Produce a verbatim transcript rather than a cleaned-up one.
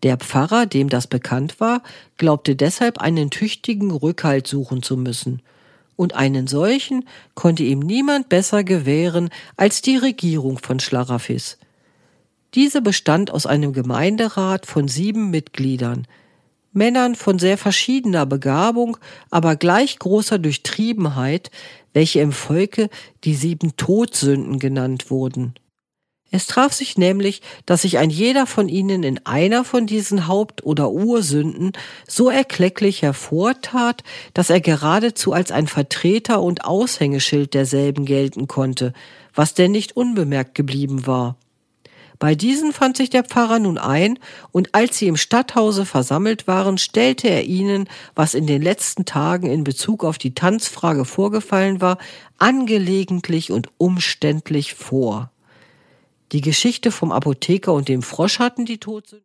Der Pfarrer, dem das bekannt war, glaubte deshalb einen tüchtigen Rückhalt suchen zu müssen. Und einen solchen konnte ihm niemand besser gewähren als die Regierung von Schlaraffis. Diese bestand aus einem Gemeinderat von sieben Mitgliedern, Männern von sehr verschiedener Begabung, aber gleich großer Durchtriebenheit, welche im Volke die sieben Todsünden genannt wurden. Es traf sich nämlich, dass sich ein jeder von ihnen in einer von diesen Haupt- oder Ursünden so erklecklich hervortat, dass er geradezu als ein Vertreter und Aushängeschild derselben gelten konnte, was denn nicht unbemerkt geblieben war. Bei diesen fand sich der Pfarrer nun ein, und als sie im Stadthause versammelt waren, stellte er ihnen, was in den letzten Tagen in Bezug auf die Tanzfrage vorgefallen war, angelegentlich und umständlich vor. Die Geschichte vom Apotheker und dem Frosch hatten die Todsünden